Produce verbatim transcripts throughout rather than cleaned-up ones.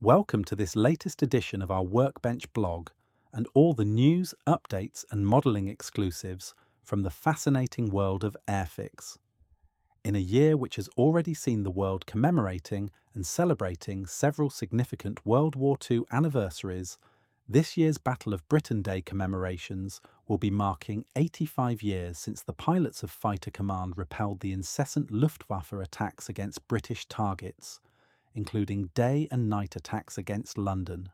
Welcome to this latest edition of our Workbench blog and all the news, updates and modelling exclusives from the fascinating world of Airfix. In a year which has already seen the world commemorating and celebrating several significant World War Two anniversaries, this year's Battle of Britain Day commemorations will be marking eighty-five years since the pilots of Fighter Command repelled the incessant Luftwaffe attacks against British targets, including day and night attacks against London.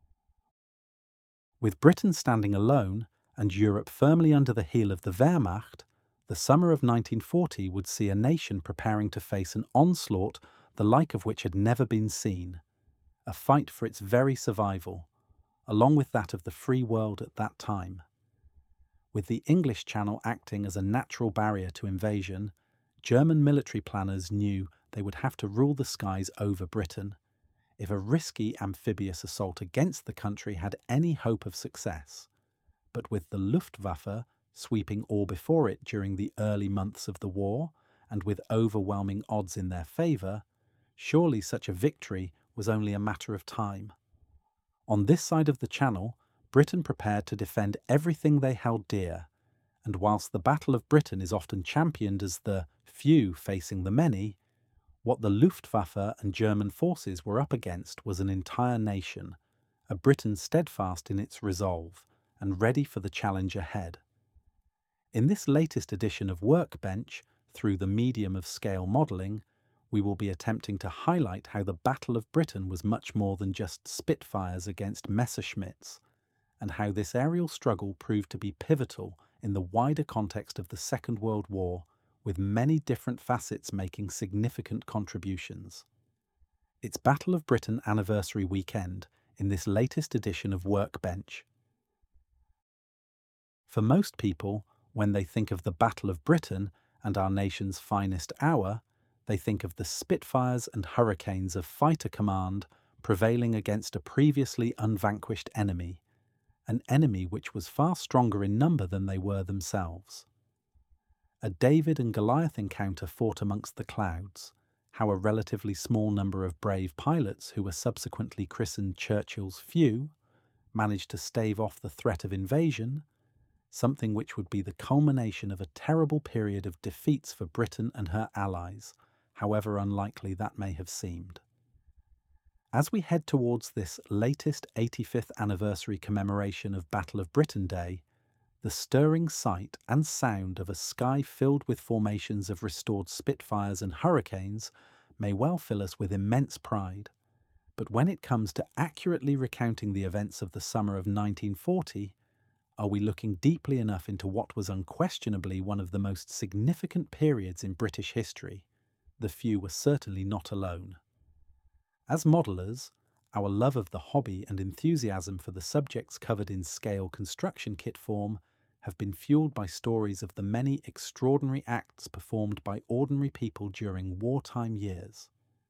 With Britain standing alone and Europe firmly under the heel of the Wehrmacht, the summer of nineteen forty would see a nation preparing to face an onslaught the like of which had never been seen, a fight for its very survival, along with that of the free world at that time. With the English Channel acting as a natural barrier to invasion, German military planners knew they would have to rule the skies over Britain if a risky amphibious assault against the country had any hope of success. But with the Luftwaffe sweeping all before it during the early months of the war, and with overwhelming odds in their favour, surely such a victory was only a matter of time. On this side of the Channel, Britain prepared to defend everything they held dear, and whilst the Battle of Britain is often championed as the few facing the many, what the Luftwaffe and German forces were up against was an entire nation, a Britain steadfast in its resolve and ready for the challenge ahead. In this latest edition of Workbench, through the medium of scale modelling, we will be attempting to highlight how the Battle of Britain was much more than just Spitfires against Messerschmitts, and how this aerial struggle proved to be pivotal in the wider context of the Second World War, with many different facets making significant contributions. It's Battle of Britain anniversary weekend in this latest edition of Workbench. For most people, when they think of the Battle of Britain and our nation's finest hour, they think of the Spitfires and Hurricanes of Fighter Command prevailing against a previously unvanquished enemy, an enemy which was far stronger in number than they were themselves. A David and Goliath encounter fought amongst the clouds, how a relatively small number of brave pilots who were subsequently christened Churchill's Few managed to stave off the threat of invasion, something which would be the culmination of a terrible period of defeats for Britain and her allies, however unlikely that may have seemed. As we head towards this latest eighty-fifth anniversary commemoration of Battle of Britain Day, the stirring sight and sound of a sky filled with formations of restored Spitfires and Hurricanes may well fill us with immense pride. But when it comes to accurately recounting the events of the summer of nineteen forty, are we looking deeply enough into what was unquestionably one of the most significant periods in British history? The few were certainly not alone. As modellers, our love of the hobby and enthusiasm for the subjects covered in scale construction kit form have been fueled by stories of the many extraordinary acts performed by ordinary people during wartime years.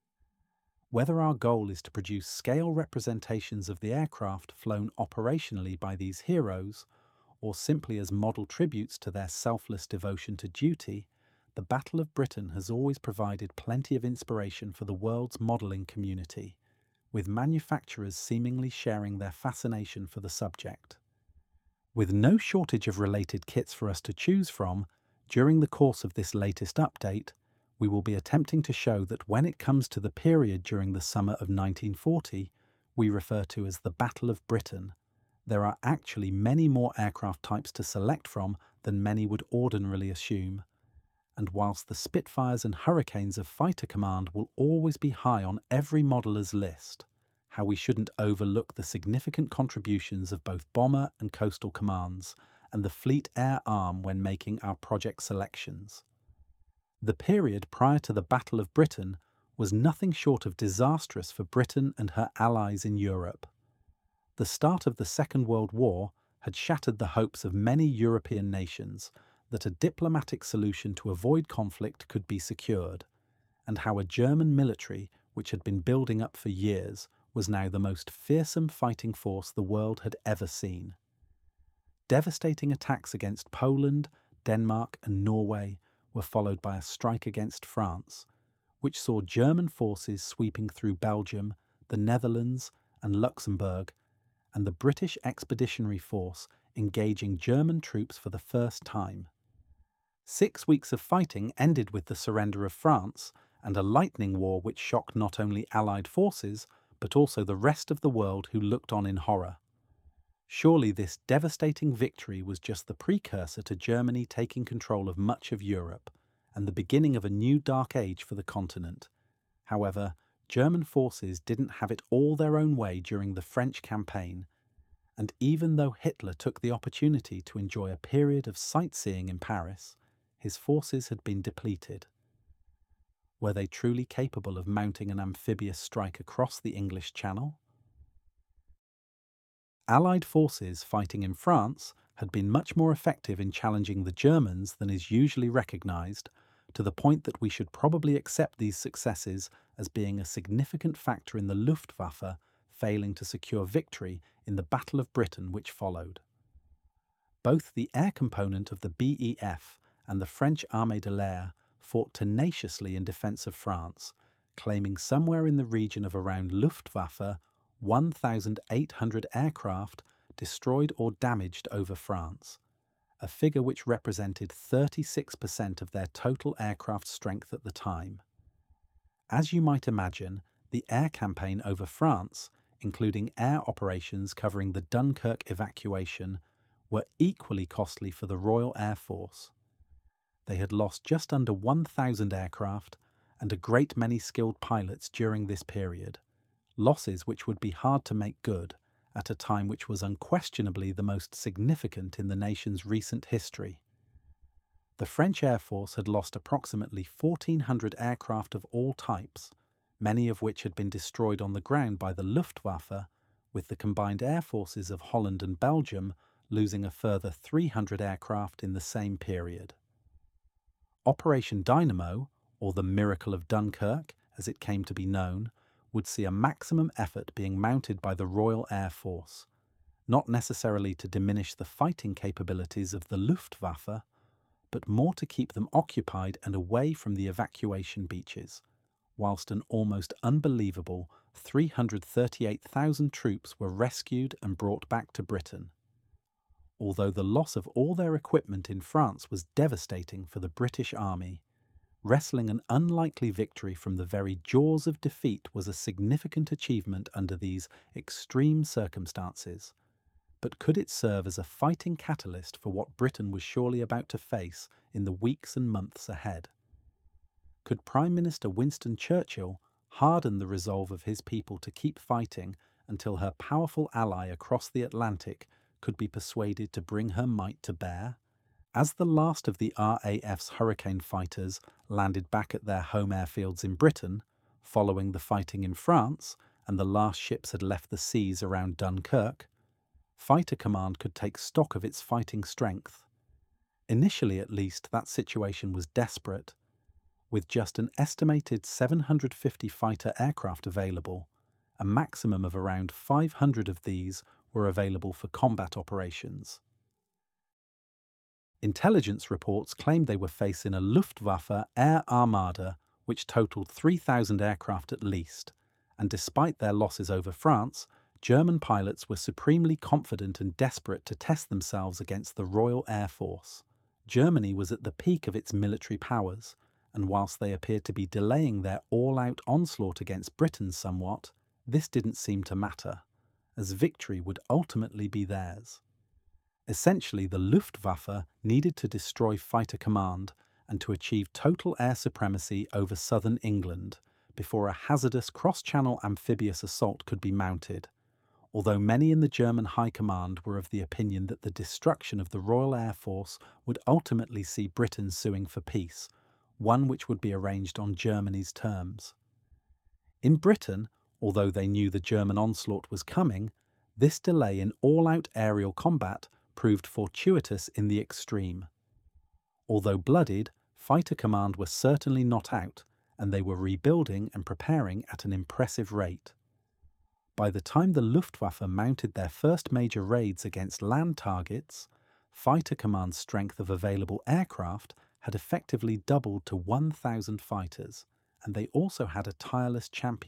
Whether our goal is to produce scale representations of the aircraft flown operationally by these heroes, or simply as model tributes to their selfless devotion to duty, the Battle of Britain has always provided plenty of inspiration for the world's modelling community, with manufacturers seemingly sharing their fascination for the subject. With no shortage of related kits for us to choose from, during the course of this latest update, we will be attempting to show that when it comes to the period during the summer of nineteen forty, we refer to as the Battle of Britain, there are actually many more aircraft types to select from than many would ordinarily assume. And whilst the Spitfires and Hurricanes of Fighter Command will always be high on every modeller's list, how we shouldn't overlook the significant contributions of both bomber and coastal commands and the fleet air arm when making our project selections. The period prior to the Battle of Britain was nothing short of disastrous for Britain and her allies in Europe. The start of the Second World War had shattered the hopes of many European nations that a diplomatic solution to avoid conflict could be secured, and how a German military, which had been building up for years, was now the most fearsome fighting force the world had ever seen. Devastating attacks against Poland, Denmark and Norway were followed by a strike against France, which saw German forces sweeping through Belgium, the Netherlands, and Luxembourg, and the British Expeditionary Force engaging German troops for the first time. Six weeks of fighting ended with the surrender of France and a lightning war which shocked not only Allied forces, but also the rest of the world who looked on in horror. Surely this devastating victory was just the precursor to Germany taking control of much of Europe and the beginning of a new dark age for the continent. However, German forces didn't have it all their own way during the French campaign, and even though Hitler took the opportunity to enjoy a period of sightseeing in Paris, his forces had been depleted. Were they truly capable of mounting an amphibious strike across the English Channel? Allied forces fighting in France had been much more effective in challenging the Germans than is usually recognised, to the point that we should probably accept these successes as being a significant factor in the Luftwaffe failing to secure victory in the Battle of Britain which followed. Both the air component of the B E F and the French Armée de l'Air fought tenaciously in defence of France, claiming somewhere in the region of around Luftwaffe one thousand eight hundred aircraft destroyed or damaged over France, a figure which represented thirty-six percent of their total aircraft strength at the time. As you might imagine, the air campaign over France, including air operations covering the Dunkirk evacuation, were equally costly for the Royal Air Force. They had lost just under one thousand aircraft and a great many skilled pilots during this period, losses which would be hard to make good at a time which was unquestionably the most significant in the nation's recent history. The French Air Force had lost approximately fourteen hundred aircraft of all types, many of which had been destroyed on the ground by the Luftwaffe, with the combined air forces of Holland and Belgium losing a further three hundred aircraft in the same period. Operation Dynamo, or the Miracle of Dunkirk, as it came to be known, would see a maximum effort being mounted by the Royal Air Force, not necessarily to diminish the fighting capabilities of the Luftwaffe, but more to keep them occupied and away from the evacuation beaches, whilst an almost unbelievable three hundred thirty-eight thousand troops were rescued and brought back to Britain. Although the loss of all their equipment in France was devastating for the British Army, wresting an unlikely victory from the very jaws of defeat was a significant achievement under these extreme circumstances. But could it serve as a fighting catalyst for what Britain was surely about to face in the weeks and months ahead? Could Prime Minister Winston Churchill harden the resolve of his people to keep fighting until her powerful ally across the Atlantic could be persuaded to bring her might to bear? As the last of the R A F's Hurricane fighters landed back at their home airfields in Britain, following the fighting in France, and the last ships had left the seas around Dunkirk, Fighter Command could take stock of its fighting strength. Initially, at least, that situation was desperate. With just an estimated seven hundred fifty fighter aircraft available, a maximum of around five hundred of these were available for combat operations. Intelligence reports claimed they were facing a Luftwaffe air armada which totaled three thousand aircraft at least, and despite their losses over France, German pilots were supremely confident and desperate to test themselves against the Royal Air Force. Germany was at the peak of its military powers, and whilst they appeared to be delaying their all-out onslaught against Britain somewhat, this didn't seem to matter, as victory would ultimately be theirs. Essentially, the Luftwaffe needed to destroy Fighter Command and to achieve total air supremacy over southern England before a hazardous cross-channel amphibious assault could be mounted, although many in the German High Command were of the opinion that the destruction of the Royal Air Force would ultimately see Britain suing for peace, one which would be arranged on Germany's terms. In Britain, although they knew the German onslaught was coming, this delay in all-out aerial combat proved fortuitous in the extreme. Although bloodied, Fighter Command were certainly not out, and they were rebuilding and preparing at an impressive rate. By the time the Luftwaffe mounted their first major raids against land targets, Fighter Command's strength of available aircraft had effectively doubled to one thousand fighters, and they also had a tireless champion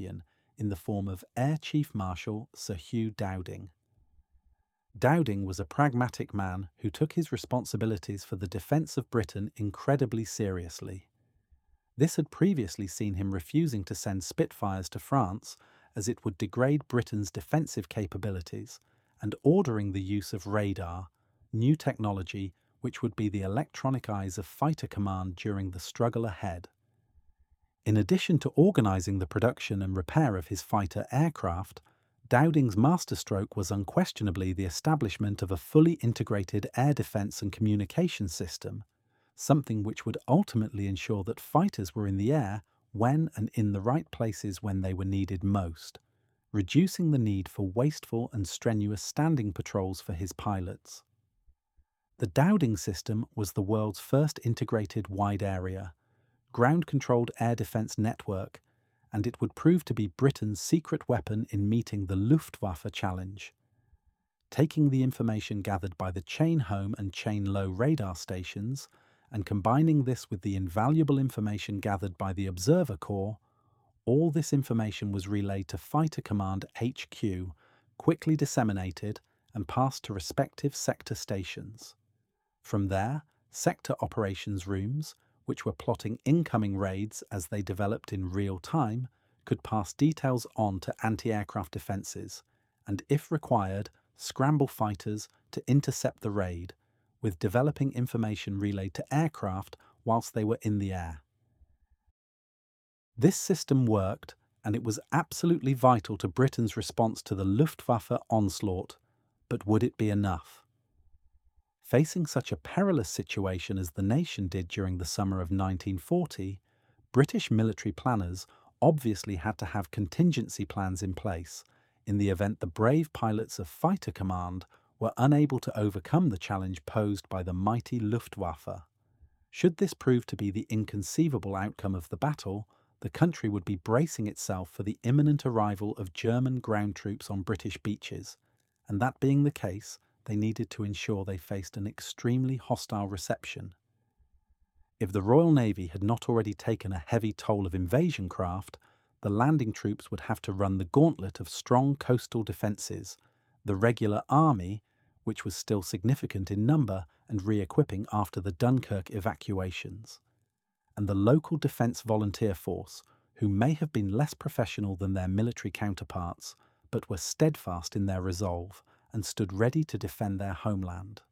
in the form of Air Chief Marshal Sir Hugh Dowding. Dowding was a pragmatic man who took his responsibilities for the defence of Britain incredibly seriously. This had previously seen him refusing to send Spitfires to France, as it would degrade Britain's defensive capabilities, and ordering the use of radar, new technology which would be the electronic eyes of fighter command during the struggle ahead. In addition to organising the production and repair of his fighter aircraft, Dowding's masterstroke was unquestionably the establishment of a fully integrated air defence and communication system, something which would ultimately ensure that fighters were in the air when and in the right places when they were needed most, reducing the need for wasteful and strenuous standing patrols for his pilots. The Dowding system was the world's first integrated wide-area, ground-controlled air defence network, and it would prove to be Britain's secret weapon in meeting the Luftwaffe challenge. Taking the information gathered by the chain-home and chain-low radar stations, and combining this with the invaluable information gathered by the Observer Corps, all this information was relayed to Fighter Command H Q, quickly disseminated and passed to respective sector stations. From there, sector operations rooms, which were plotting incoming raids as they developed in real time, could pass details on to anti-aircraft defences, and if required, scramble fighters to intercept the raid, with developing information relayed to aircraft whilst they were in the air. This system worked, and it was absolutely vital to Britain's response to the Luftwaffe onslaught, but would it be enough? Facing such a perilous situation as the nation did during the summer of nineteen forty, British military planners obviously had to have contingency plans in place in the event the brave pilots of Fighter Command were unable to overcome the challenge posed by the mighty Luftwaffe. Should this prove to be the inconceivable outcome of the battle, the country would be bracing itself for the imminent arrival of German ground troops on British beaches, and that being the case, they needed to ensure they faced an extremely hostile reception. If the Royal Navy had not already taken a heavy toll of invasion craft, the landing troops would have to run the gauntlet of strong coastal defences, the regular army, which was still significant in number and re-equipping after the Dunkirk evacuations, and the local defence volunteer force, who may have been less professional than their military counterparts, but were steadfast in their resolve and stood ready to defend their homeland.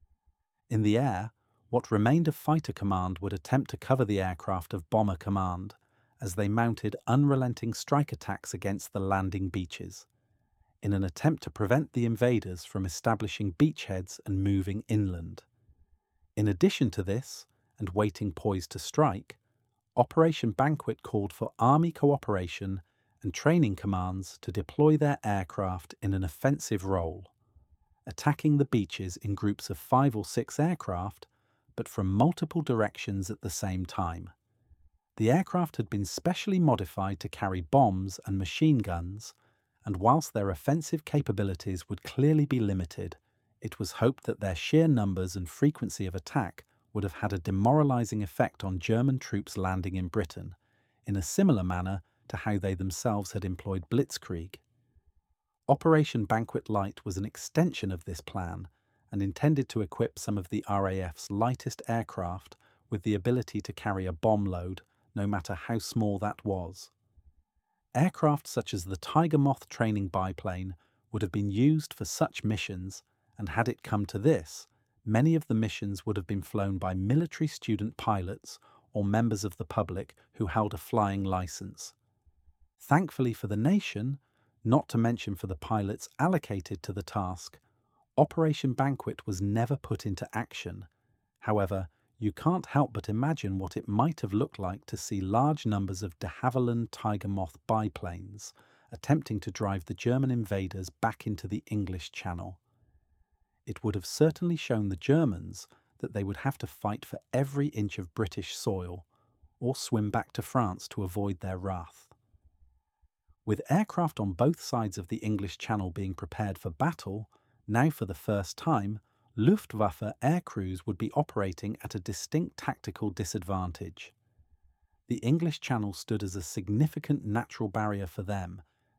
In the air, what remained of Fighter Command would attempt to cover the aircraft of Bomber Command as they mounted unrelenting strike attacks against the landing beaches, in an attempt to prevent the invaders from establishing beachheads and moving inland. In addition to this, and waiting poised to strike, Operation Banquet called for Army cooperation and training commands to deploy their aircraft in an offensive role, attacking the beaches in groups of five or six aircraft, but from multiple directions at the same time. The aircraft had been specially modified to carry bombs and machine guns, and whilst their offensive capabilities would clearly be limited, it was hoped that their sheer numbers and frequency of attack would have had a demoralising effect on German troops landing in Britain, in a similar manner to how they themselves had employed Blitzkrieg. Operation Banquet Light was an extension of this plan and intended to equip some of the R A F's lightest aircraft with the ability to carry a bomb load, no matter how small that was. Aircraft such as the Tiger Moth training biplane would have been used for such missions, and had it come to this, many of the missions would have been flown by military student pilots or members of the public who held a flying license. Thankfully for the nation, not to mention for the pilots allocated to the task, Operation Banquet was never put into action. However, you can't help but imagine what it might have looked like to see large numbers of de Havilland Tiger Moth biplanes attempting to drive the German invaders back into the English Channel. It would have certainly shown the Germans that they would have to fight for every inch of British soil, or swim back to France to avoid their wrath. With aircraft on both sides of the English Channel being prepared for battle, now for the first time, Luftwaffe air crews would be operating at a distinct tactical disadvantage. The English Channel stood as a significant natural barrier for them,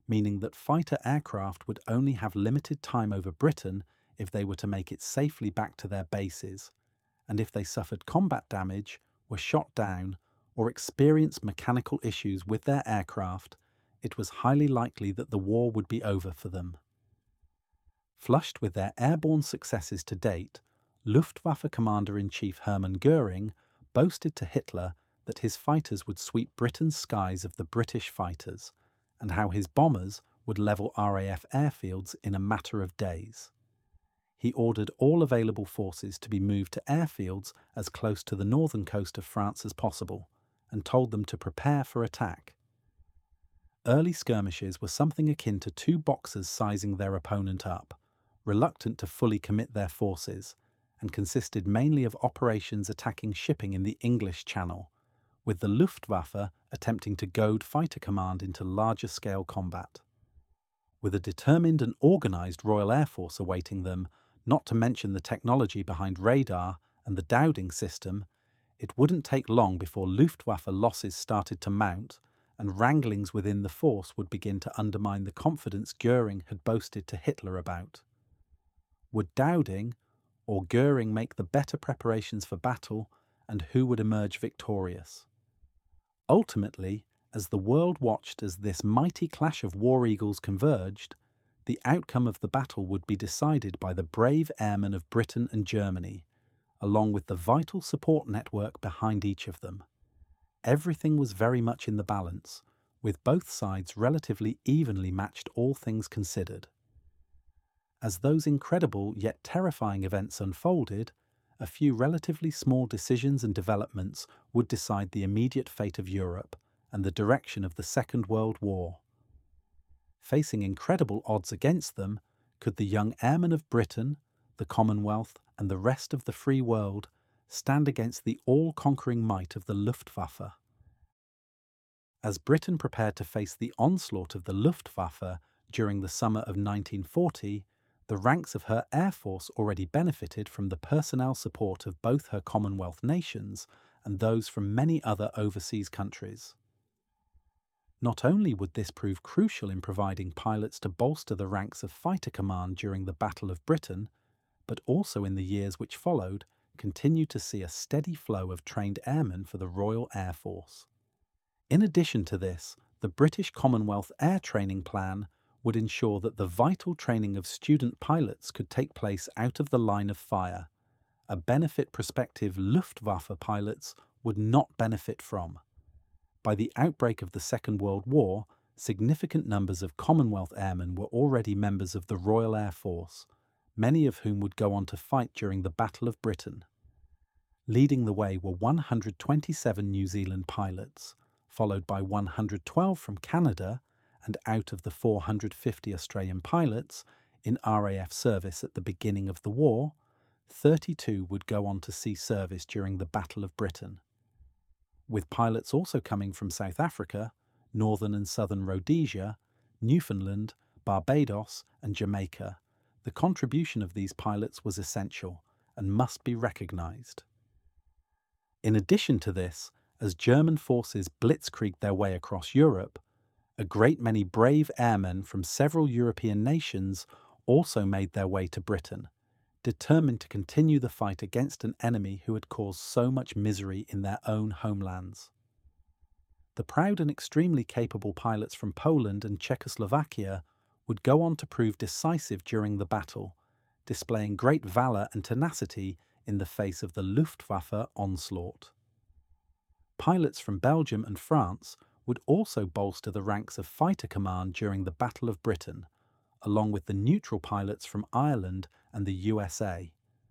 meaning that fighter aircraft would only have limited time over Britain if they were to make it safely back to their bases, and if they suffered combat damage, were shot down, or experienced mechanical issues with their aircraft, it was highly likely that the war would be over for them. Flushed with their airborne successes to date, Luftwaffe Commander-in-Chief Hermann Göring boasted to Hitler that his fighters would sweep Britain's skies of the British fighters, and how his bombers would level R A F airfields in a matter of days. He ordered all available forces to be moved to airfields as close to the northern coast of France as possible, and told them to prepare for attack. Early skirmishes were something akin to two boxers sizing their opponent up, reluctant to fully commit their forces, and consisted mainly of operations attacking shipping in the English Channel, with the Luftwaffe attempting to goad Fighter Command into larger-scale combat. With a determined and organised Royal Air Force awaiting them, not to mention the technology behind radar and the Dowding system, it wouldn't take long before Luftwaffe losses started to mount, and wranglings within the force would begin to undermine the confidence Göring had boasted to Hitler about. Would Dowding or Göring make the better preparations for battle, and who would emerge victorious? Ultimately, as the world watched as this mighty clash of war eagles converged, the outcome of the battle would be decided by the brave airmen of Britain and Germany, along with the vital support network behind each of them. Everything was very much in the balance, with both sides relatively evenly matched all things considered. As those incredible yet terrifying events unfolded, a few relatively small decisions and developments would decide the immediate fate of Europe and the direction of the Second World War. Facing incredible odds against them, could the young airmen of Britain, the Commonwealth, and the rest of the free world stand against the all-conquering might of the Luftwaffe? As Britain prepared to face the onslaught of the Luftwaffe during the summer of nineteen forty, the ranks of her air force already benefited from the personnel support of both her Commonwealth nations and those from many other overseas countries. Not only would this prove crucial in providing pilots to bolster the ranks of Fighter Command during the Battle of Britain, but also in the years which followed, continued to see a steady flow of trained airmen for the Royal Air Force. In addition to this, the British Commonwealth Air Training Plan would ensure that the vital training of student pilots could take place out of the line of fire, a benefit prospective Luftwaffe pilots would not benefit from. By the outbreak of the Second World War, significant numbers of Commonwealth airmen were already members of the Royal Air Force, many of whom would go on to fight during the Battle of Britain. Leading the way were one hundred twenty-seven New Zealand pilots, followed by one hundred twelve from Canada, and out of the four hundred fifty Australian pilots in R A F service at the beginning of the war, thirty-two would go on to see service during the Battle of Britain. With pilots also coming from South Africa, Northern and Southern Rhodesia, Newfoundland, Barbados, and Jamaica, the contribution of these pilots was essential and must be recognised. In addition to this, as German forces blitzkrieged their way across Europe, a great many brave airmen from several European nations also made their way to Britain, determined to continue the fight against an enemy who had caused so much misery in their own homelands. The proud and extremely capable pilots from Poland and Czechoslovakia would go on to prove decisive during the battle, displaying great valour and tenacity in the face of the Luftwaffe onslaught. Pilots from Belgium and France would also bolster the ranks of Fighter Command during the Battle of Britain, along with the neutral pilots from Ireland and the U S A.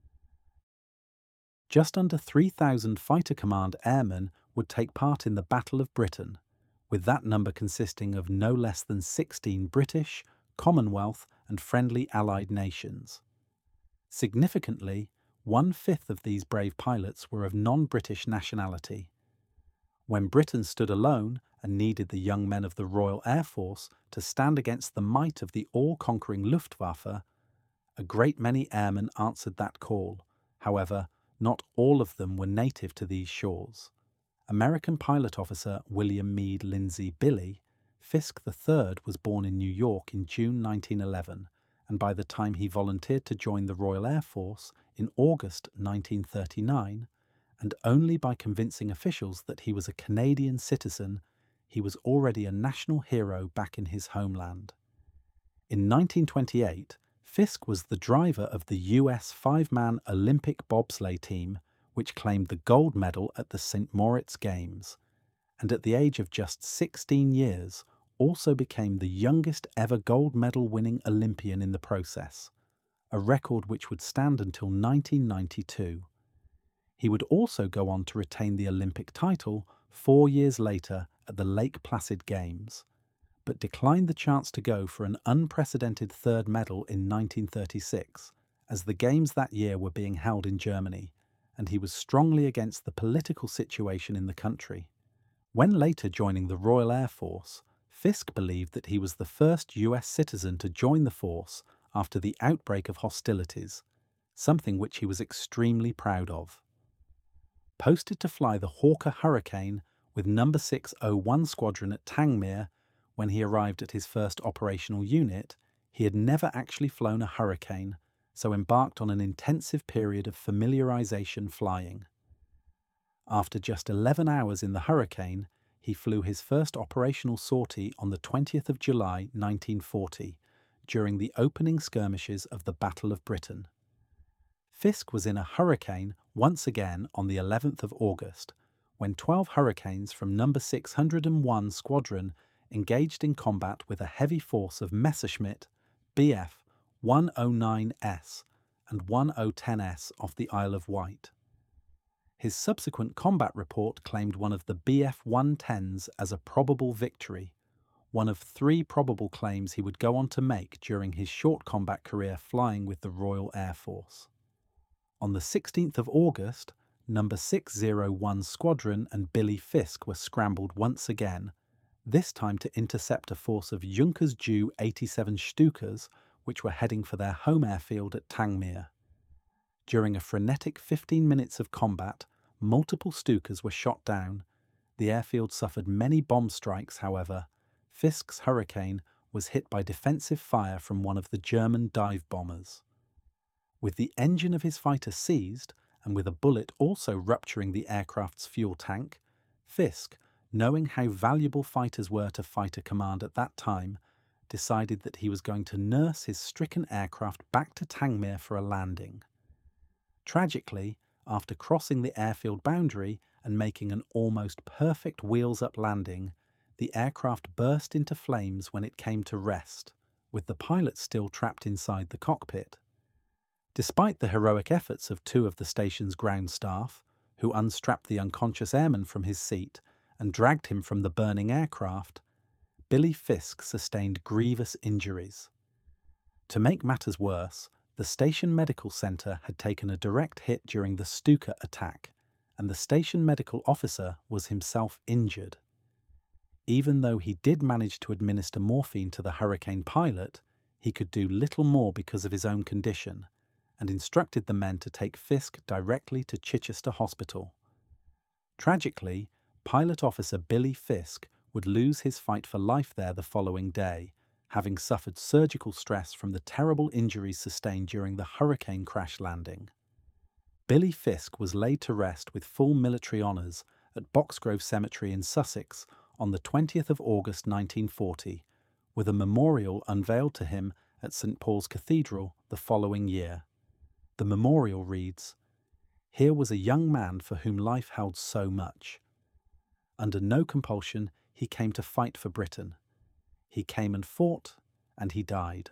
Just under three thousand Fighter Command airmen would take part in the Battle of Britain, with that number consisting of no less than sixteen British, Commonwealth and friendly Allied nations. Significantly, one-fifth of these brave pilots were of non-British nationality. When Britain stood alone and needed the young men of the Royal Air Force to stand against the might of the all-conquering Luftwaffe, a great many airmen answered that call. However, not all of them were native to these shores. American pilot officer William Meade Lindsey Billy, Fisk the third was born in New York in June nineteen eleven, and by the time he volunteered to join the Royal Air Force in August nineteen thirty-nine, and only by convincing officials that he was a Canadian citizen, he was already a national hero back in his homeland. In nineteen twenty-eight, Fisk was the driver of the U S five-man Olympic bobsleigh team, which claimed the gold medal at the Saint Moritz Games, and at the age of just sixteen years, also became the youngest ever gold medal winning Olympian in the process, a record which would stand until nineteen ninety-two. He would also go on to retain the Olympic title four years later at the Lake Placid Games, but declined the chance to go for an unprecedented third medal in nineteen thirty-six, as the Games that year were being held in Germany, and he was strongly against the political situation in the country. When later joining the Royal Air Force, Fisk believed that he was the first U S citizen to join the force after the outbreak of hostilities, something which he was extremely proud of. Posted to fly the Hawker Hurricane with number six oh one Squadron at Tangmere, when he arrived at his first operational unit, he had never actually flown a Hurricane, so embarked on an intensive period of familiarization flying. After just eleven hours in the Hurricane, he flew his first operational sortie on the twentieth of July nineteen forty, during the opening skirmishes of the Battle of Britain. Fisk was in a Hurricane once again on the eleventh of August, when twelve Hurricanes from number six hundred one Squadron engaged in combat with a heavy force of Messerschmitt B F one oh nine S and one oh ten S off the Isle of Wight. His subsequent combat report claimed one of the B F one tens as a probable victory, one of three probable claims he would go on to make during his short combat career flying with the Royal Air Force. On the sixteenth of August, number six oh one Squadron and Billy Fisk were scrambled once again, this time to intercept a force of Junkers Ju eighty-seven Stukas, which were heading for their home airfield at Tangmere. During a frenetic fifteen minutes of combat, multiple Stukas were shot down. The airfield suffered many bomb strikes, however. Fisk's Hurricane was hit by defensive fire from one of the German dive bombers. With the engine of his fighter seized, and with a bullet also rupturing the aircraft's fuel tank, Fisk, knowing how valuable fighters were to fighter command at that time, decided that he was going to nurse his stricken aircraft back to Tangmere for a landing. Tragically, after crossing the airfield boundary and making an almost perfect wheels-up landing, the aircraft burst into flames when it came to rest, with the pilot still trapped inside the cockpit. Despite the heroic efforts of two of the station's ground staff, who unstrapped the unconscious airman from his seat and dragged him from the burning aircraft, Billy Fisk sustained grievous injuries. To make matters worse, the station medical centre had taken a direct hit during the Stuka attack, and the station medical officer was himself injured. Even though he did manage to administer morphine to the Hurricane pilot, he could do little more because of his own condition, and instructed the men to take Fisk directly to Chichester Hospital. Tragically, pilot officer Billy Fisk would lose his fight for life there the following day, having suffered surgical stress from the terrible injuries sustained during the Hurricane crash landing. Billy Fisk was laid to rest with full military honours at Boxgrove Cemetery in Sussex on the twentieth of August nineteen forty, with a memorial unveiled to him at Saint Paul's Cathedral the following year. The memorial reads, "Here was a young man for whom life held so much. Under no compulsion, he came to fight for Britain. He came and fought, and he died.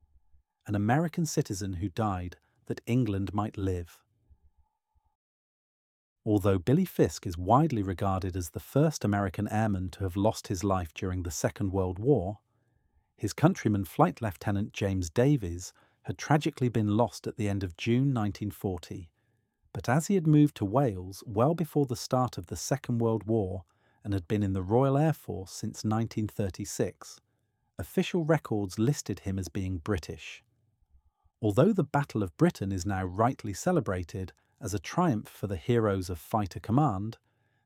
An American citizen who died that England might live." Although Billy Fisk is widely regarded as the first American airman to have lost his life during the Second World War, his countryman Flight Lieutenant James Davies had tragically been lost at the end of June nineteen forty, but as he had moved to Wales well before the start of the Second World War and had been in the Royal Air Force since nineteen thirty-six, official records listed him as being British. Although the Battle of Britain is now rightly celebrated as a triumph for the heroes of fighter command,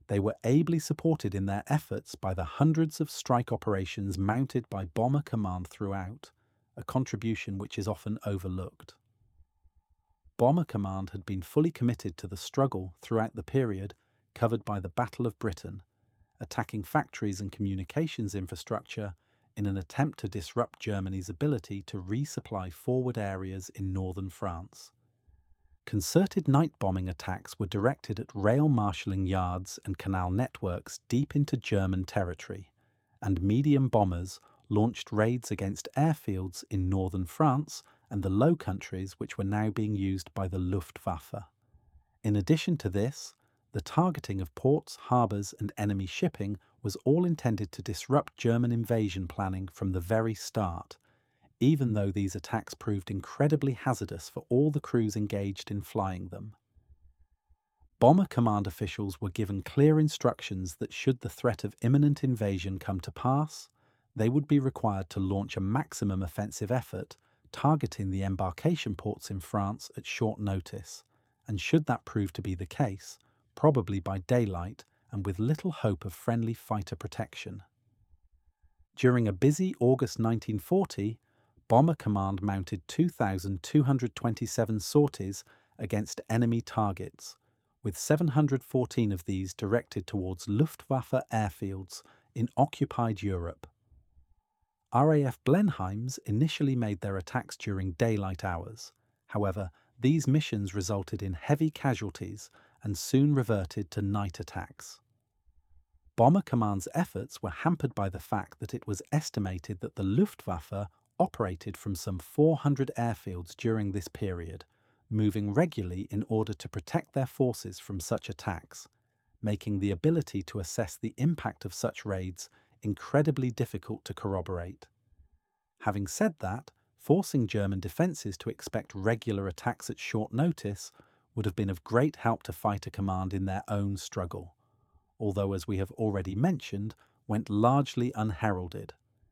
They were ably supported in their efforts by the hundreds of strike operations mounted by Bomber Command throughout, a contribution which is often overlooked. Bomber Command had been fully committed to the struggle throughout the period covered by the Battle of Britain, attacking factories and communications infrastructure in an attempt to disrupt Germany's ability to resupply forward areas in northern France. Concerted night bombing attacks were directed at rail marshalling yards and canal networks deep into German territory, and medium bombers launched raids against airfields in northern France and the Low Countries, which were now being used by the Luftwaffe. In addition to this, the targeting of ports, harbours and enemy shipping was all intended to disrupt German invasion planning from the very start, even though these attacks proved incredibly hazardous for all the crews engaged in flying them. Bomber Command officials were given clear instructions that should the threat of imminent invasion come to pass, they would be required to launch a maximum offensive effort targeting the embarkation ports in France at short notice, and should that prove to be the case, probably by daylight and with little hope of friendly fighter protection. During a busy August nineteen forty, Bomber Command mounted two thousand two hundred twenty-seven sorties against enemy targets, with seven hundred fourteen of these directed towards Luftwaffe airfields in occupied Europe. R A F Blenheims initially made their attacks during daylight hours. However, these missions resulted in heavy casualties and soon reverted to night attacks. Bomber Command's efforts were hampered by the fact that it was estimated that the Luftwaffe operated from some four hundred airfields during this period, moving regularly in order to protect their forces from such attacks, making the ability to assess the impact of such raids incredibly difficult to corroborate. Having said that, forcing German defences to expect regular attacks at short notice would have been of great help to Fighter Command in their own struggle, although, as we have already mentioned, went largely unheralded.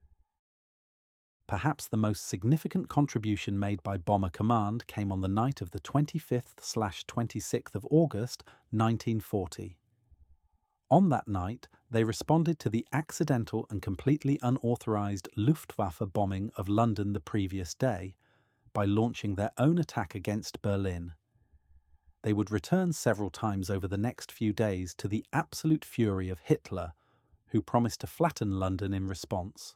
Perhaps the most significant contribution made by Bomber Command came on the night of the twenty-fifth to twenty-sixth of August nineteen forty. On that night, they responded to the accidental and completely unauthorised Luftwaffe bombing of London the previous day by launching their own attack against Berlin. They would return several times over the next few days to the absolute fury of Hitler, who promised to flatten London in response.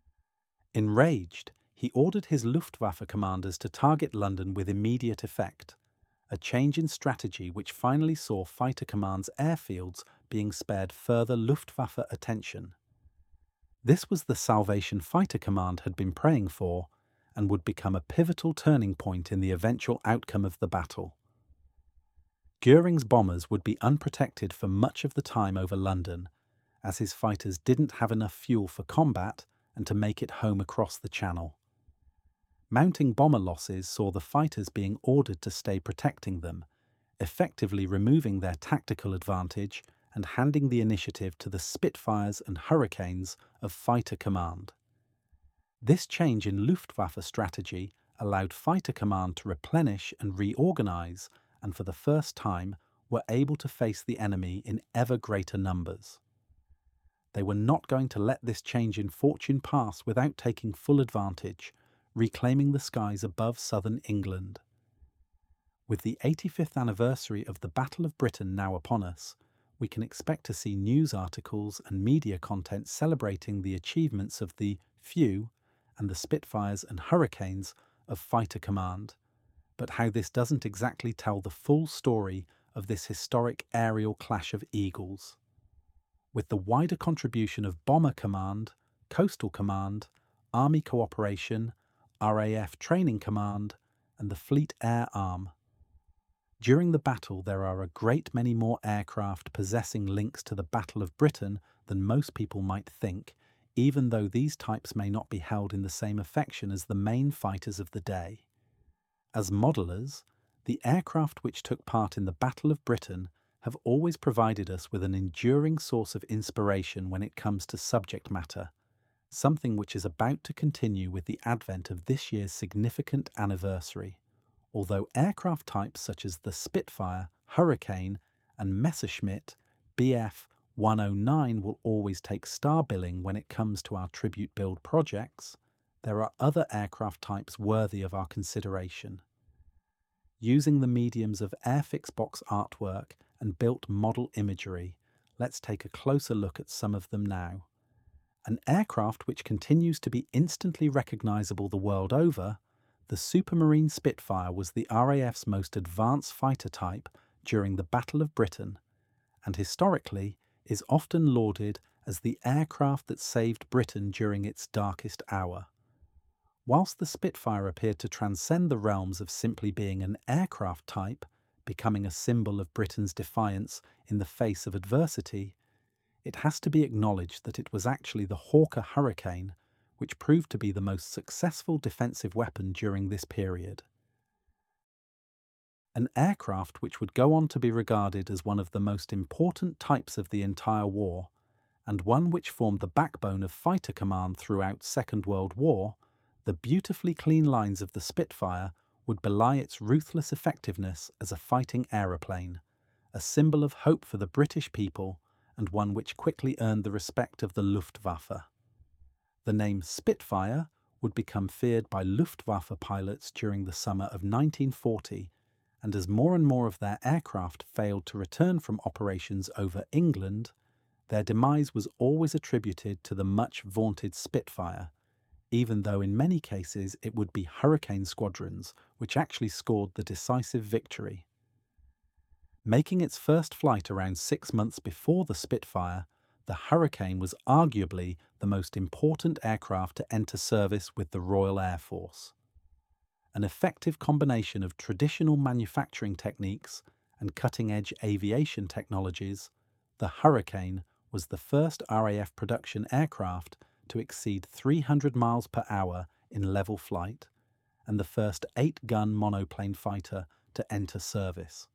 Enraged, he ordered his Luftwaffe commanders to target London with immediate effect, a change in strategy which finally saw Fighter Command's airfields being spared further Luftwaffe attention. This was the salvation Fighter Command had been praying for, and would become a pivotal turning point in the eventual outcome of the battle. Göring's bombers would be unprotected for much of the time over London, as his fighters didn't have enough fuel for combat and to make it home across the Channel. Mounting bomber losses saw the fighters being ordered to stay protecting them, effectively removing their tactical advantage and handing the initiative to the Spitfires and Hurricanes of Fighter Command. This change in Luftwaffe strategy allowed Fighter Command to replenish and reorganize, and for the first time were able to face the enemy in ever greater numbers. They were not going to let this change in fortune pass without taking full advantage, reclaiming the skies above southern England. With the eighty-fifth anniversary of the Battle of Britain now upon us, we can expect to see news articles and media content celebrating the achievements of the few and the Spitfires and Hurricanes of Fighter Command, but how this doesn't exactly tell the full story of this historic aerial clash of eagles. With the wider contribution of Bomber Command, Coastal Command, Army Cooperation, R A F Training Command, and the Fleet Air Arm. During the battle, there are a great many more aircraft possessing links to the Battle of Britain than most people might think, even though these types may not be held in the same affection as the main fighters of the day. As modelers, the aircraft which took part in the Battle of Britain have always provided us with an enduring source of inspiration when it comes to subject matter, something which is about to continue with the advent of this year's significant anniversary. Although aircraft types such as the Spitfire, Hurricane, and Messerschmitt, B F, one oh nine will always take star billing when it comes to our tribute build projects, there are other aircraft types worthy of our consideration. Using the mediums of Airfix box artwork and built model imagery, let's take a closer look at some of them now. An aircraft which continues to be instantly recognizable the world over, the Supermarine Spitfire was the R A F's most advanced fighter type during the Battle of Britain, and historically is often lauded as the aircraft that saved Britain during its darkest hour. Whilst the Spitfire appeared to transcend the realms of simply being an aircraft type, becoming a symbol of Britain's defiance in the face of adversity, it has to be acknowledged that it was actually the Hawker Hurricane which proved to be the most successful defensive weapon during this period. An aircraft which would go on to be regarded as one of the most important types of the entire war, and one which formed the backbone of fighter command throughout Second World War, the beautifully clean lines of the Spitfire would belie its ruthless effectiveness as a fighting aeroplane, a symbol of hope for the British people and one which quickly earned the respect of the Luftwaffe. The name Spitfire would become feared by Luftwaffe pilots during the summer of nineteen forty, and as more and more of their aircraft failed to return from operations over England, their demise was always attributed to the much vaunted Spitfire, even though in many cases it would be Hurricane squadrons which actually scored the decisive victory. Making its first flight around six months before the Spitfire, the Hurricane was arguably the most important aircraft to enter service with the Royal Air Force. An effective combination of traditional manufacturing techniques and cutting-edge aviation technologies, the Hurricane was the first R A F production aircraft to exceed three hundred miles per hour in level flight, and the first eight-gun monoplane fighter to enter service.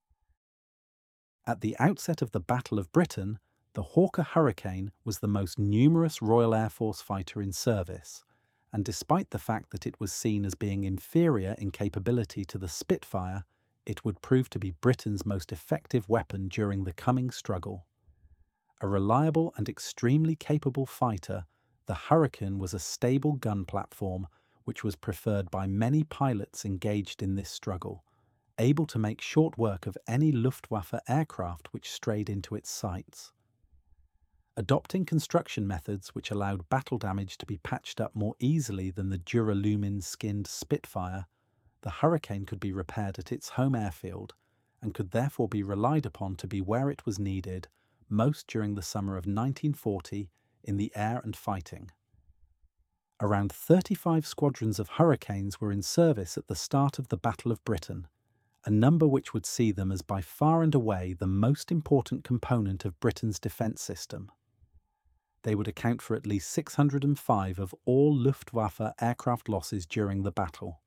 At the outset of the Battle of Britain, the Hawker Hurricane was the most numerous Royal Air Force fighter in service, and despite the fact that it was seen as being inferior in capability to the Spitfire, it would prove to be Britain's most effective weapon during the coming struggle. A reliable and extremely capable fighter, the Hurricane was a stable gun platform which was preferred by many pilots engaged in this struggle, able to make short work of any Luftwaffe aircraft which strayed into its sights. Adopting construction methods which allowed battle damage to be patched up more easily than the Duralumin-skinned Spitfire, the Hurricane could be repaired at its home airfield and could therefore be relied upon to be where it was needed most during the summer of nineteen forty in the air and fighting. Around thirty-five squadrons of Hurricanes were in service at the start of the Battle of Britain, a number which would see them as by far and away the most important component of Britain's defence system. They would account for at least six hundred and five of all Luftwaffe aircraft losses during the battle.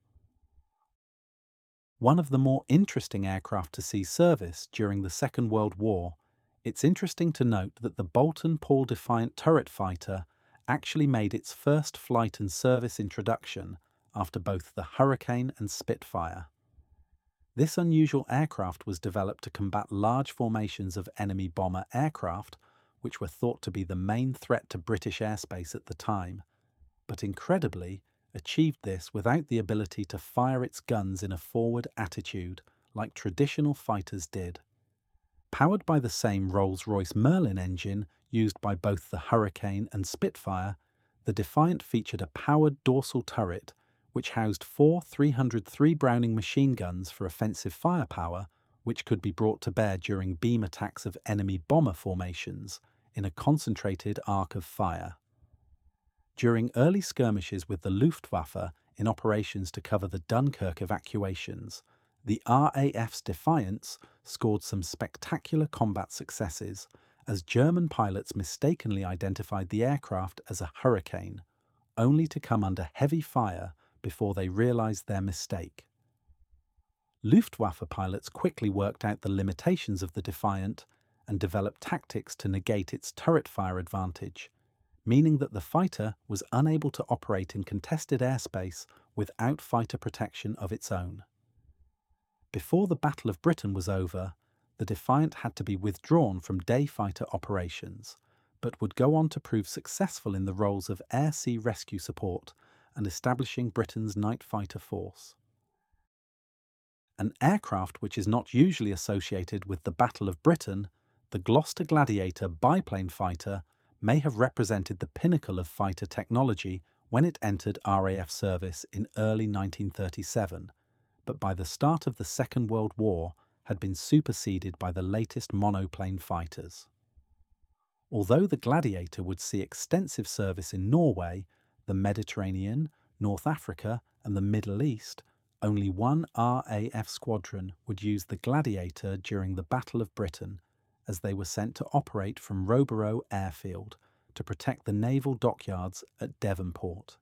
One of the more interesting aircraft to see service during the Second World War, it's interesting to note that the Bolton Paul Defiant turret fighter actually made its first flight and service introduction after both the Hurricane and Spitfire. This unusual aircraft was developed to combat large formations of enemy bomber aircraft, which were thought to be the main threat to British airspace at the time, but incredibly achieved this without the ability to fire its guns in a forward attitude like traditional fighters did. Powered by the same Rolls-Royce Merlin engine used by both the Hurricane and Spitfire, the Defiant featured a powered dorsal turret which housed four three hundred three Browning machine guns for offensive firepower, which could be brought to bear during beam attacks of enemy bomber formations in a concentrated arc of fire. During early skirmishes with the Luftwaffe in operations to cover the Dunkirk evacuations, the R A F's Defiants scored some spectacular combat successes as German pilots mistakenly identified the aircraft as a Hurricane, only to come under heavy fire before they realized their mistake. Luftwaffe pilots quickly worked out the limitations of the Defiant and developed tactics to negate its turret fire advantage, meaning that the fighter was unable to operate in contested airspace without fighter protection of its own. Before the Battle of Britain was over, the Defiant had to be withdrawn from day fighter operations, but would go on to prove successful in the roles of air-sea rescue support and establishing Britain's night fighter force. An aircraft which is not usually associated with the Battle of Britain, the Gloucester Gladiator biplane fighter may have represented the pinnacle of fighter technology when it entered R A F service in early nineteen thirty-seven, but by the start of the Second World War had been superseded by the latest monoplane fighters. Although the Gladiator would see extensive service in Norway, the Mediterranean, North Africa and the Middle East, only one R A F squadron would use the Gladiator during the Battle of Britain, as they were sent to operate from Roborough Airfield to protect the naval dockyards at Devonport.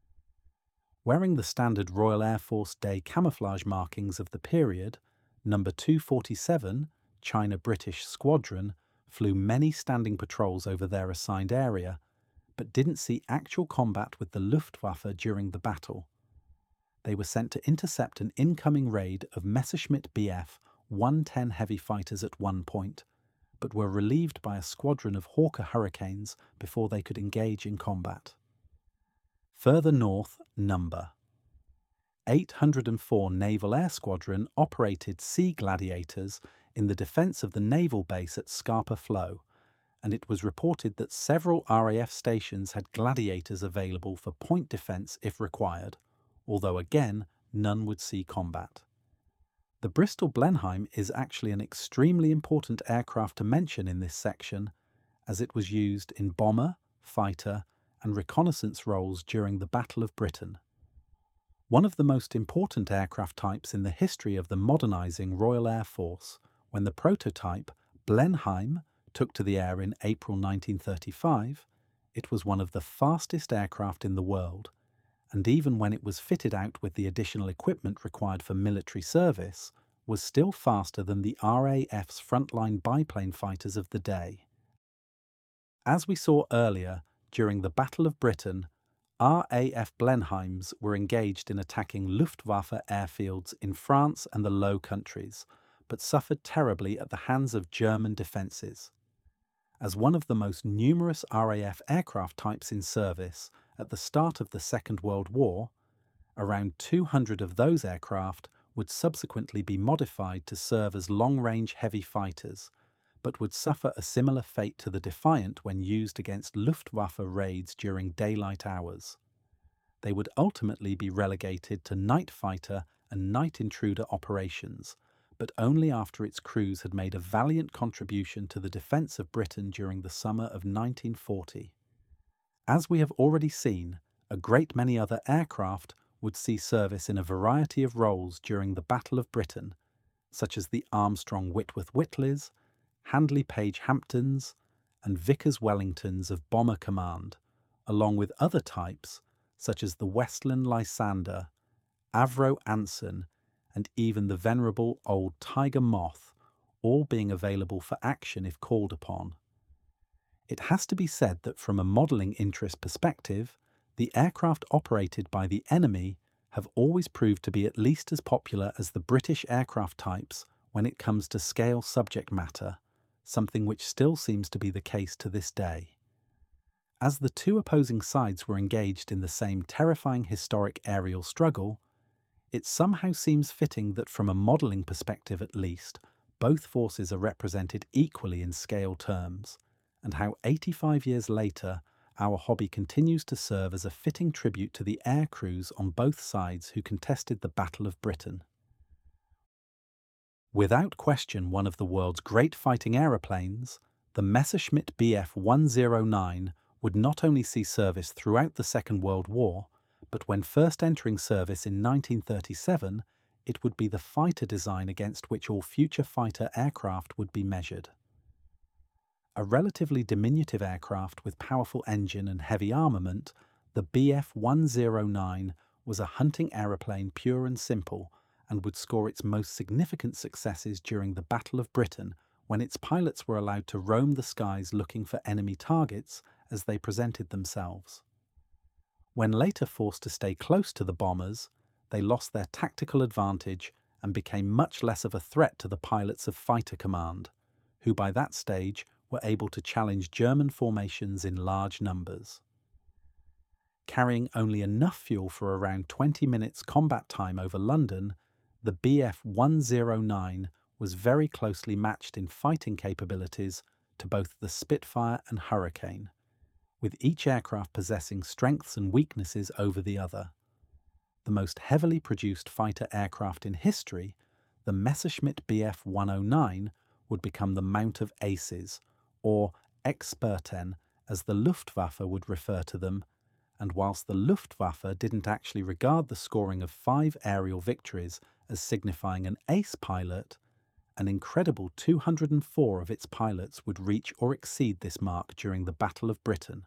Wearing the standard Royal Air Force Day camouflage markings of the period, Number two forty-seven, China-British Squadron, flew many standing patrols over their assigned area, but didn't see actual combat with the Luftwaffe during the battle. They were sent to intercept an incoming raid of Messerschmitt B F one ten heavy fighters at one point, but were relieved by a squadron of Hawker Hurricanes before they could engage in combat. Further north, Number eight hundred four Naval Air Squadron operated Sea Gladiators in the defence of the naval base at Scapa Flow, and it was reported that several R A F stations had Gladiators available for point defence if required, although again none would see combat. The Bristol Blenheim is actually an extremely important aircraft to mention in this section, as it was used in bomber, fighter and reconnaissance roles during the Battle of Britain. One of the most important aircraft types in the history of the modernising Royal Air Force, when the prototype Blenheim took to the air in April nineteen thirty-five, it was one of the fastest aircraft in the world, and even when it was fitted out with the additional equipment required for military service, was still faster than the R A F's frontline biplane fighters of the day. As we saw earlier, during the Battle of Britain, R A F Blenheims were engaged in attacking Luftwaffe airfields in France and the Low Countries, but suffered terribly at the hands of German defences. As one of the most numerous R A F aircraft types in service at the start of the Second World War, around two hundred of those aircraft would subsequently be modified to serve as long-range heavy fighters, but would suffer a similar fate to the Defiant when used against Luftwaffe raids during daylight hours. They would ultimately be relegated to night fighter and night intruder operations, but only after its crews had made a valiant contribution to the defence of Britain during the summer of nineteen forty. As we have already seen, a great many other aircraft would see service in a variety of roles during the Battle of Britain, such as the Armstrong Whitworth Whitleys, Handley Page Hamptons, and Vickers Wellingtons of Bomber Command, along with other types such as the Westland Lysander, Avro Anson, and even the venerable old Tiger Moth, all being available for action if called upon. It has to be said that from a modelling interest perspective, the aircraft operated by the enemy have always proved to be at least as popular as the British aircraft types when it comes to scale subject matter, something which still seems to be the case to this day. As the two opposing sides were engaged in the same terrifying historic aerial struggle, it somehow seems fitting that from a modelling perspective at least, both forces are represented equally in scale terms, and how eighty-five years later our hobby continues to serve as a fitting tribute to the air crews on both sides who contested the Battle of Britain. Without question one of the world's great fighting aeroplanes, the Messerschmitt B F one oh nine would not only see service throughout the Second World War, but when first entering service in nineteen thirty-seven, it would be the fighter design against which all future fighter aircraft would be measured. A relatively diminutive aircraft with powerful engine and heavy armament, the B F one oh nine was a hunting aeroplane pure and simple, and would score its most significant successes during the Battle of Britain, when its pilots were allowed to roam the skies looking for enemy targets as they presented themselves. When later forced to stay close to the bombers, they lost their tactical advantage and became much less of a threat to the pilots of Fighter Command, who by that stage were able to challenge German formations in large numbers. Carrying only enough fuel for around twenty minutes combat time over London, the B F one oh nine was very closely matched in fighting capabilities to both the Spitfire and Hurricane, with each aircraft possessing strengths and weaknesses over the other. The most heavily produced fighter aircraft in history, the Messerschmitt B F one oh nine would become the Mount of Aces, or Experten as the Luftwaffe would refer to them, and whilst the Luftwaffe didn't actually regard the scoring of five aerial victories as signifying an ace pilot, an incredible two hundred four of its pilots would reach or exceed this mark during the Battle of Britain.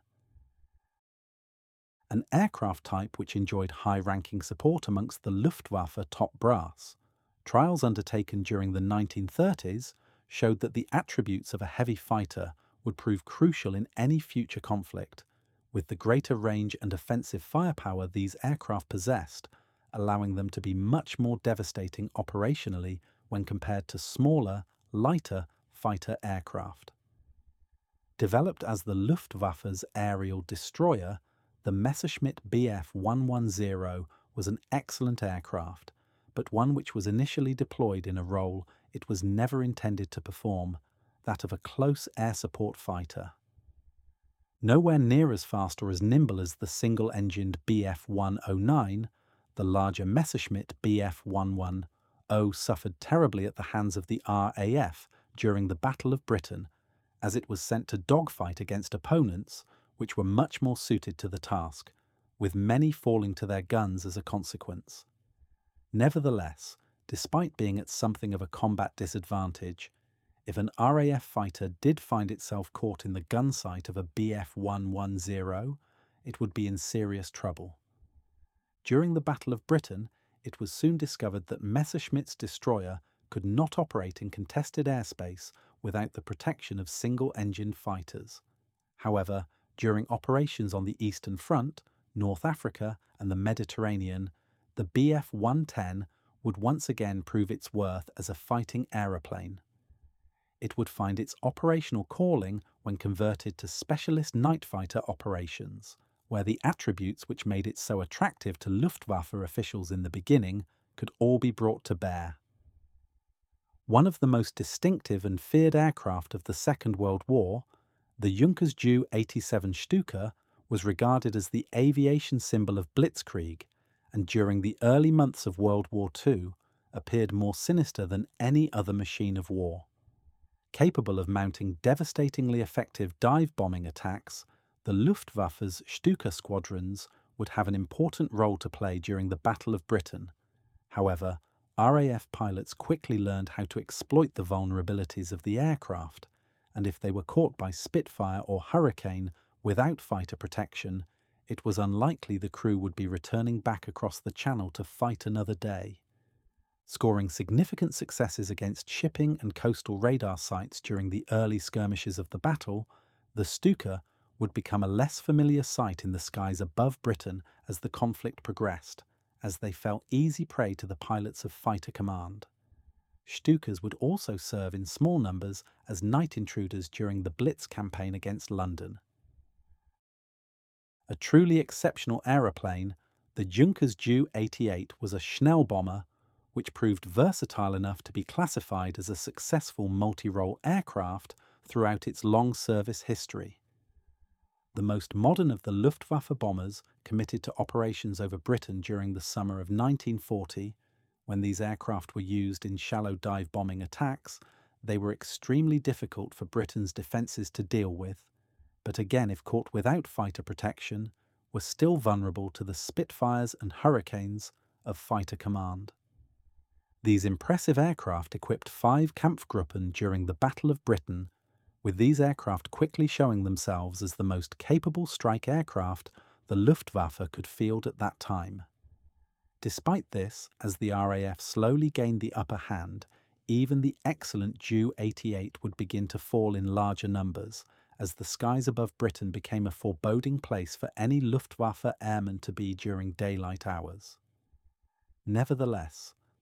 An aircraft type which enjoyed high-ranking support amongst the Luftwaffe top brass. Trials undertaken during the nineteen thirties showed that the attributes of a heavy fighter would prove crucial in any future conflict, with the greater range and offensive firepower these aircraft possessed, allowing them to be much more devastating operationally when compared to smaller, lighter fighter aircraft. Developed as the Luftwaffe's aerial destroyer, the Messerschmitt B F one ten was an excellent aircraft, but one which was initially deployed in a role it was never intended to perform, that of a close air support fighter. Nowhere near as fast or as nimble as the single-engined B F one oh nine, the larger Messerschmitt B F one ten suffered terribly at the hands of the R A F during the Battle of Britain, as it was sent to dogfight against opponents which were much more suited to the task, with many falling to their guns as a consequence. Nevertheless, despite being at something of a combat disadvantage, if an R A F fighter did find itself caught in the gun sight of a B F one ten, it would be in serious trouble. During the Battle of Britain, it was soon discovered that Messerschmitt's destroyer could not operate in contested airspace without the protection of single-engined fighters. However, during operations on the Eastern Front, North Africa, and the Mediterranean, the B F one ten would once again prove its worth as a fighting aeroplane. It would find its operational calling when converted to specialist night fighter operations, where the attributes which made it so attractive to Luftwaffe officials in the beginning could all be brought to bear. One of the most distinctive and feared aircraft of the Second World War, the Junkers Ju eighty-seven Stuka, was regarded as the aviation symbol of blitzkrieg, and during the early months of World War Two appeared more sinister than any other machine of war. Capable of mounting devastatingly effective dive-bombing attacks, the Luftwaffe's Stuka squadrons would have an important role to play during the Battle of Britain. However, R A F pilots quickly learned how to exploit the vulnerabilities of the aircraft, and if they were caught by Spitfire or Hurricane without fighter protection, it was unlikely the crew would be returning back across the Channel to fight another day. Scoring significant successes against shipping and coastal radar sites during the early skirmishes of the battle, the Stuka would become a less familiar sight in the skies above Britain as the conflict progressed, as they fell easy prey to the pilots of Fighter Command. Stukas would also serve in small numbers as night intruders during the Blitz campaign against London. A truly exceptional aeroplane, the Junkers Ju eighty-eight was a Schnellbomber which proved versatile enough to be classified as a successful multi-role aircraft throughout its long service history. The most modern of the Luftwaffe bombers committed to operations over Britain during the summer of nineteen forty, when these aircraft were used in shallow dive bombing attacks, they were extremely difficult for Britain's defences to deal with, but again, if caught without fighter protection, were still vulnerable to the Spitfires and Hurricanes of Fighter Command. These impressive aircraft equipped five Kampfgruppen during the Battle of Britain, with these aircraft quickly showing themselves as the most capable strike aircraft the Luftwaffe could field at that time. Despite this, as the R A F slowly gained the upper hand, even the excellent Ju eighty-eight would begin to fall in larger numbers, as the skies above Britain became a foreboding place for any Luftwaffe airmen to be during daylight hours. Nevertheless,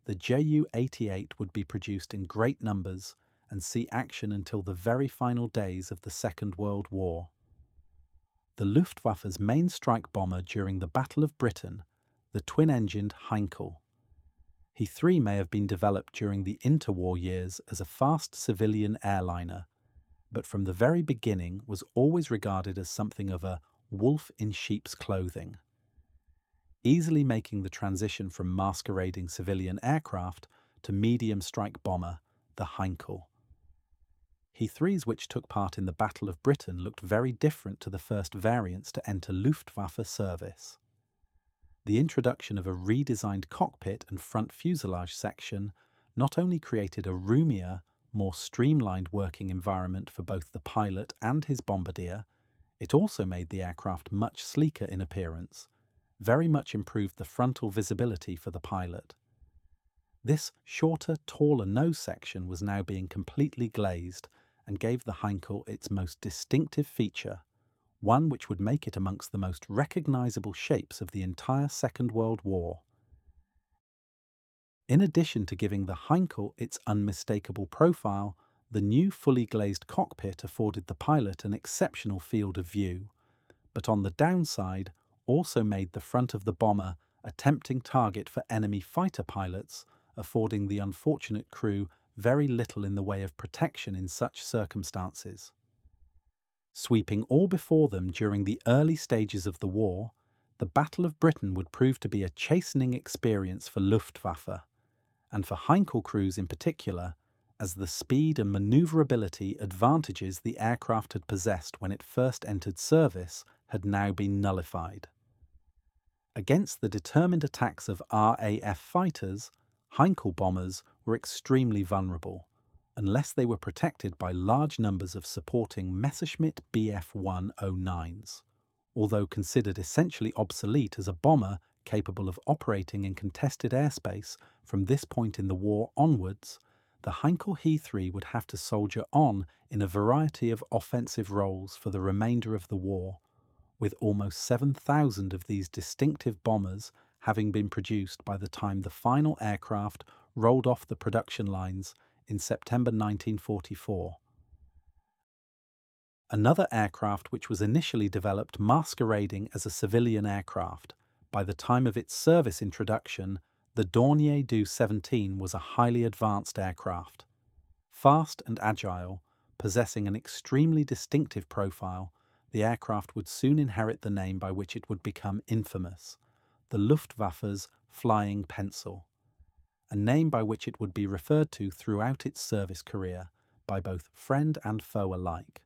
the Ju eighty-eight would be produced in great numbers and see action until the very final days of the Second World War. The Luftwaffe's main strike bomber during the Battle of Britain, the twin-engined Heinkel. He three may have been developed during the interwar years as a fast civilian airliner, but from the very beginning was always regarded as something of a wolf in sheep's clothing, easily making the transition from masquerading civilian aircraft to medium strike bomber, the Heinkel. He threes which took part in the Battle of Britain looked very different to the first variants to enter Luftwaffe service. The introduction of a redesigned cockpit and front fuselage section not only created a roomier, more streamlined working environment for both the pilot and his bombardier, it also made the aircraft much sleeker in appearance, very much improved the frontal visibility for the pilot. This shorter, taller nose section was now being completely glazed and gave the Heinkel its most distinctive feature, one which would make it amongst the most recognizable shapes of the entire Second World War. In addition to giving the Heinkel its unmistakable profile, the new fully glazed cockpit afforded the pilot an exceptional field of view, but on the downside also made the front of the bomber a tempting target for enemy fighter pilots, affording the unfortunate crew very little in the way of protection in such circumstances. Sweeping all before them during the early stages of the war, the Battle of Britain would prove to be a chastening experience for Luftwaffe, and for Heinkel crews in particular, as the speed and manoeuvrability advantages the aircraft had possessed when it first entered service had now been nullified. Against the determined attacks of R A F fighters, Heinkel bombers were extremely vulnerable, unless they were protected by large numbers of supporting Messerschmitt B F one oh nines. Although considered essentially obsolete as a bomber capable of operating in contested airspace from this point in the war onwards, the Heinkel He three would have to soldier on in a variety of offensive roles for the remainder of the war, with almost seven thousand of these distinctive bombers having been produced by the time the final aircraft rolled off the production lines in September nineteen forty-four. Another aircraft which was initially developed masquerading as a civilian aircraft, by the time of its service introduction, the Dornier Do seventeen was a highly advanced aircraft. Fast and agile, possessing an extremely distinctive profile, the aircraft would soon inherit the name by which it would become infamous, the Luftwaffe's Flying Pencil, a name by which it would be referred to throughout its service career by both friend and foe alike.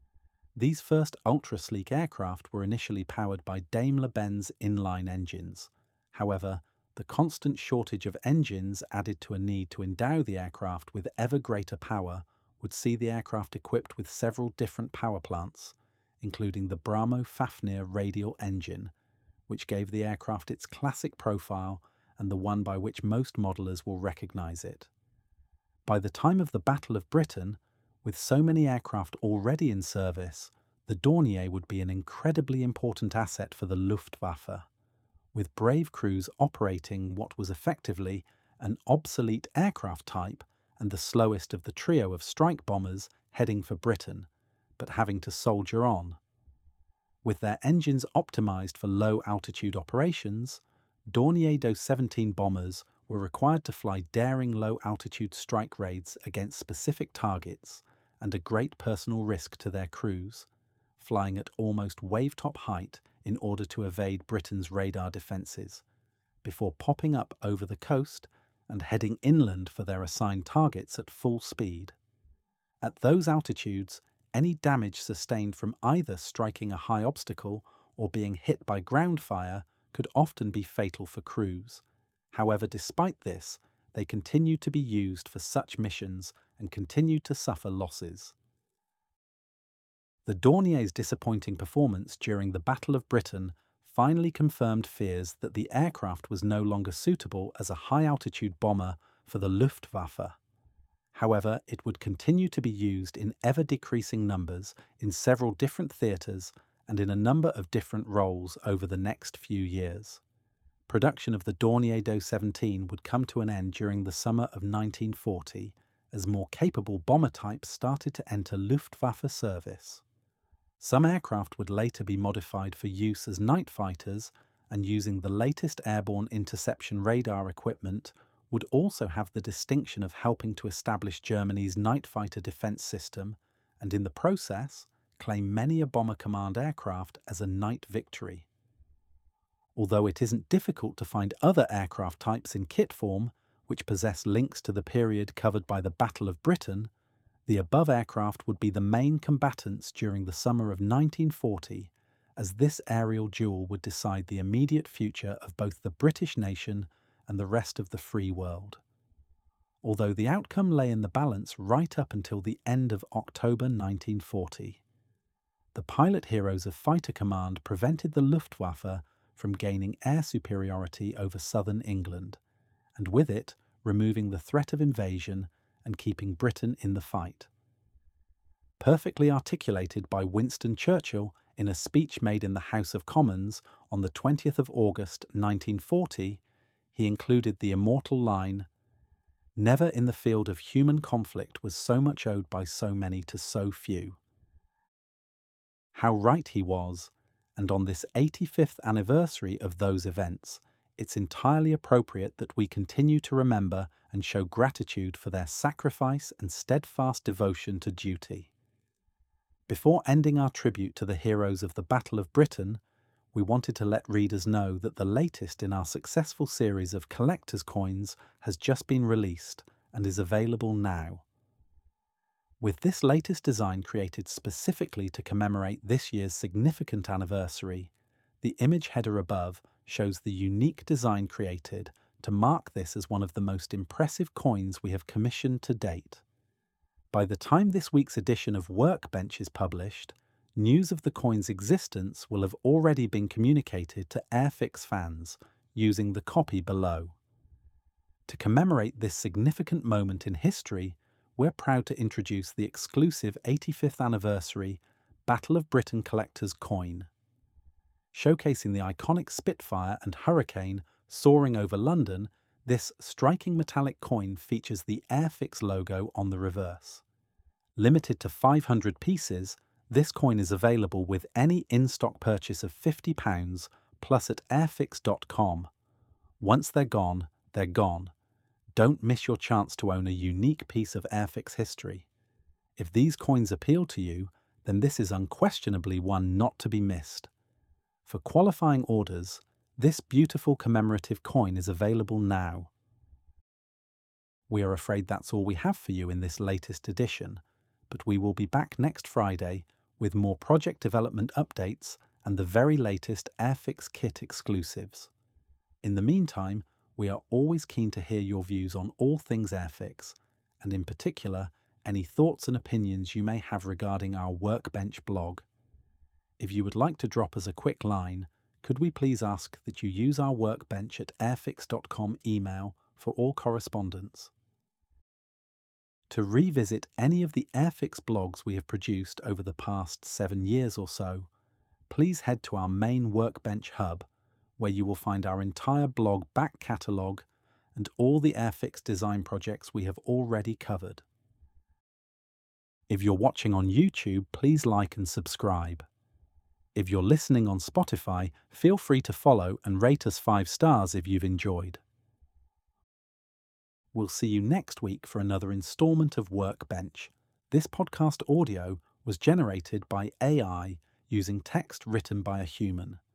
These first ultra-sleek aircraft were initially powered by Daimler-Benz inline engines. However, the constant shortage of engines added to a need to endow the aircraft with ever greater power would see the aircraft equipped with several different power plants, including the Bramo Fafnir radial engine, which gave the aircraft its classic profile and the one by which most modelers will recognize it. By the time of the Battle of Britain, with so many aircraft already in service, the Dornier would be an incredibly important asset for the Luftwaffe, with brave crews operating what was effectively an obsolete aircraft type and the slowest of the trio of strike bombers heading for Britain, but having to soldier on. With their engines optimized for low-altitude operations, Dornier Do seventeen bombers were required to fly daring low-altitude strike raids against specific targets and a great personal risk to their crews, flying at almost wave-top height in order to evade Britain's radar defences, before popping up over the coast and heading inland for their assigned targets at full speed. At those altitudes, any damage sustained from either striking a high obstacle or being hit by ground fire could often be fatal for crews. However, despite this, they continued to be used for such missions and continued to suffer losses. The Dornier's disappointing performance during the Battle of Britain finally confirmed fears that the aircraft was no longer suitable as a high-altitude bomber for the Luftwaffe. However, it would continue to be used in ever-decreasing numbers in several different theatres and in a number of different roles over the next few years. production of the Dornier d'O seventeen would come to an end during the summer of nineteen forty as more capable bomber types started to enter Luftwaffe service. Some aircraft would later be modified for use as night fighters, and using the latest airborne interception radar equipment would also have the distinction of helping to establish Germany's night fighter defense system, and in the process claim many a Bomber Command aircraft as a night victory. Although it isn't difficult to find other aircraft types in kit form which possess links to the period covered by the Battle of Britain, the above aircraft would be the main combatants during the summer of nineteen forty, as this aerial duel would decide the immediate future of both the British nation and the rest of the free world. Although the outcome lay in the balance right up until the end of October nineteen forty. The pilot heroes of Fighter Command prevented the Luftwaffe from gaining air superiority over southern England, and with it removing the threat of invasion and keeping Britain in the fight. Perfectly articulated by Winston Churchill in a speech made in the House of Commons on the twentieth of August nineteen forty, he included the immortal line, "Never in the field of human conflict was so much owed by so many to so few." How right he was, and on this eighty-fifth anniversary of those events, it's entirely appropriate that we continue to remember and show gratitude for their sacrifice and steadfast devotion to duty. Before ending our tribute to the heroes of the Battle of Britain, we wanted to let readers know that the latest in our successful series of collector's coins has just been released and is available now. With this latest design created specifically to commemorate this year's significant anniversary, the image header above shows the unique design created to mark this as one of the most impressive coins we have commissioned to date. By the time this week's edition of Workbench is published, news of the coin's existence will have already been communicated to Airfix fans using the copy below. To commemorate this significant moment in history, we're proud to introduce the exclusive eighty-fifth anniversary Battle of Britain Collector's Coin. Showcasing the iconic Spitfire and Hurricane soaring over London, this striking metallic coin features the Airfix logo on the reverse. Limited to five hundred pieces, this coin is available with any in-stock purchase of fifty pounds plus at airfix dot com. Once they're gone, they're gone. Don't miss your chance to own a unique piece of Airfix history. If these coins appeal to you, then this is unquestionably one not to be missed. For qualifying orders, this beautiful commemorative coin is available now. We are afraid that's all we have for you in this latest edition, but we will be back next Friday with more project development updates and the very latest Airfix kit exclusives. In the meantime, we are always keen to hear your views on all things Airfix, and in particular, any thoughts and opinions you may have regarding our Workbench blog. If you would like to drop us a quick line, could we please ask that you use our Workbench at airfix dot com email for all correspondence. To revisit any of the Airfix blogs we have produced over the past seven years or so, please head to our main Workbench hub, where you will find our entire blog back catalogue and all the Airfix design projects we have already covered. If you're watching on YouTube, please like and subscribe. If you're listening on Spotify, feel free to follow and rate us five stars if you've enjoyed. We'll see you next week for another installment of Workbench. This podcast audio was generated by A I using text written by a human.